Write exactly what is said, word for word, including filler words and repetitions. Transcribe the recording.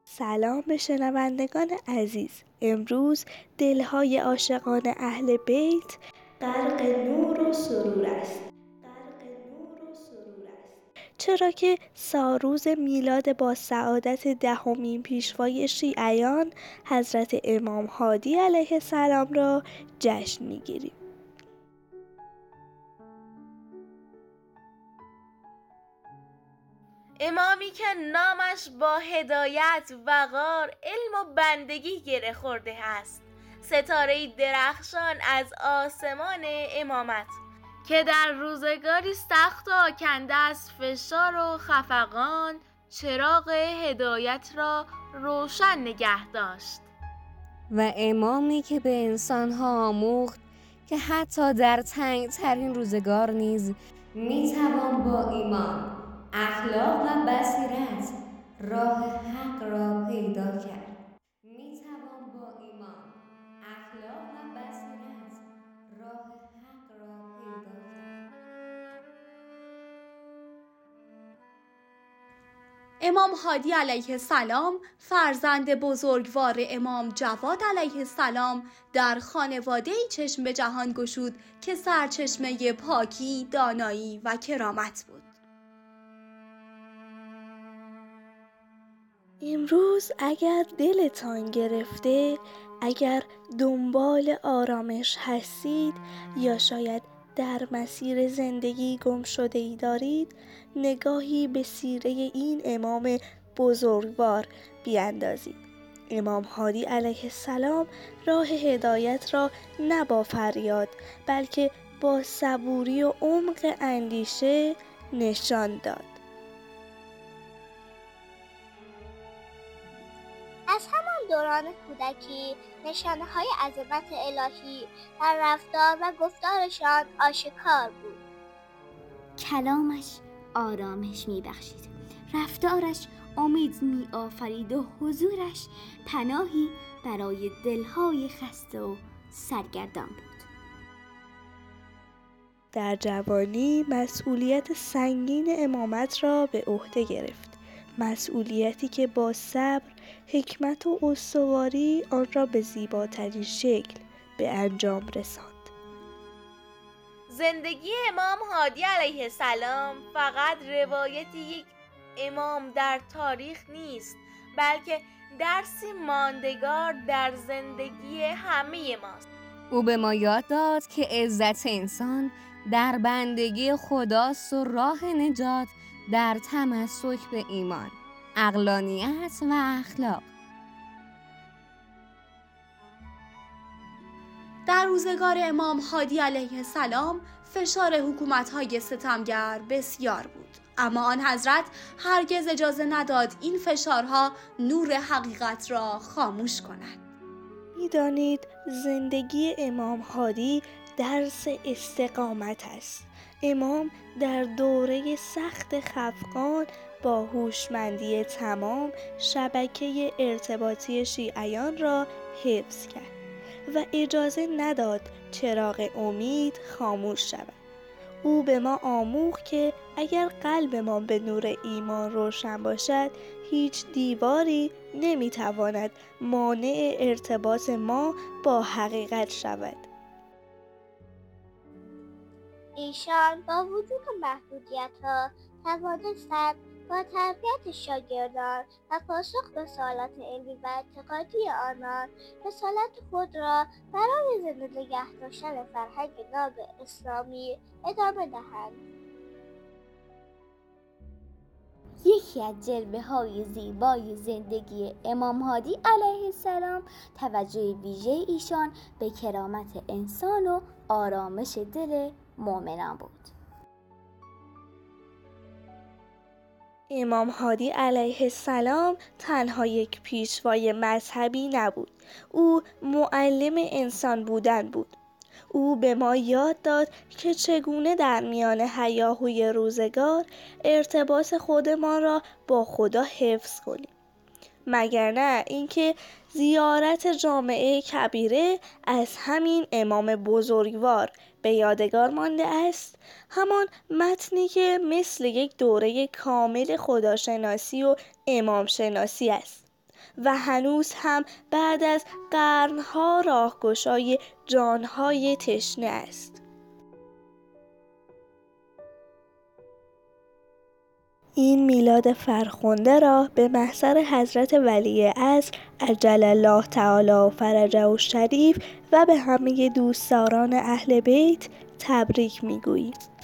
سلام به شنوندگان عزیز. امروز دلهای عاشقان اهل بیت غرق نور و سرور است. چرا که ساروز میلاد با سعادت دهمین پیشوای شیعیان حضرت امام هادی علیه السلام را جشن می‌گیریم. امامی که نامش با هدایت، وقار، علم و بندگی گره خورده است، ستاره درخشان از آسمان امامت که در روزگاری سخت و آکنده از فشار و خفقان چراغ هدایت را روشن نگه داشت و امامی که به انسانها آموخت که حتی در تنگترین روزگار نیز میتوان با ایمان، اخلاق و بصیرت راه حق را پیدا کرد. میتوان با ایمان، اخلاق و بصیرت راه حق را پیدا کرد. امام هادی علیه السلام فرزند بزرگوار امام جواد علیه السلام در خانواده‌ای چشم به جهان گشود که سرچشمه پاکی، دانایی و کرامت بود. امروز اگر دلتان گرفته، اگر دنبال آرامش هستید یا شاید در مسیر زندگی گم شده ای دارید، نگاهی به سیره این امام بزرگوار بیاندازید. امام هادی علیه السلام راه هدایت را نه با فریاد بلکه با صبوری و عمق اندیشه نشان داد. از همان دوران کودکی نشانه‌های عظمت الهی در رفتار و گفتارشان آشکار بود. کلامش آرامش می‌بخشید، رفتارش امید می‌آفرید و حضورش پناهی برای دل‌های خسته و سرگردان بود. در جوانی مسئولیت سنگین امامت را به عهده گرفت، مسئولیتی که با صبر، حکمت و استواری آن را به زیباترین شکل به انجام رساند. زندگی امام هادی علیه السلام فقط روایت یک امام در تاریخ نیست، بلکه درسی ماندگار در زندگی همه ماست. او به ما یاد داد که عزت انسان در بندگی خداست و راه نجات در تمسک به ایمان، عقلانیت و اخلاق. در روزگار امام هادی علیه السلام فشار حکومت‌های ستمگر بسیار بود، اما آن حضرت هرگز اجازه نداد این فشارها نور حقیقت را خاموش کند. می‌دانید زندگی امام هادی درس استقامت است. امام در دوره سخت خفقان با هوشمندی تمام شبکه ارتباطی شیعیان را حفظ کرد و اجازه نداد چراغ امید خاموش شود. او به ما آموخت که اگر قلبمان به نور ایمان روشن باشد، هیچ دیواری نمیتواند مانع ارتباط ما با حقیقت شود. ایشان با وجود محدودیت‌ها توانستند با تربیت شاگردان و پاسخ به سوالات علمی و اعتقادی آنان رسالت خود را برای زنده نگه داشتن فرهنگ ناب اسلامی ادامه دهند. یکی از جلوه‌های زیبای زندگی امام هادی علیه السلام توجه ویژه ایشان به کرامت انسان و آرامش دل مؤمنان بود. امام هادی علیه السلام تنها یک پیشوای مذهبی نبود، او معلم انسان بودن بود. او به ما یاد داد که چگونه در میان هیاهوی روزگار ارتباط خودمان را با خدا حفظ کنیم، مگر نه اینکه زیارت جامعه کبیره از همین امام بزرگوار به یادگار مانده است، همان متنی که مثل یک دوره کامل خداشناسی و امام شناسی است. و هنوز هم بعد از قرنها راهگشای جانهای تشنه است. این میلاد فرخنده را به محضر حضرت ولی عصر عجل الله تعالی فرجه الشریف و به همه دوستداران اهل بیت تبریک میگوییم.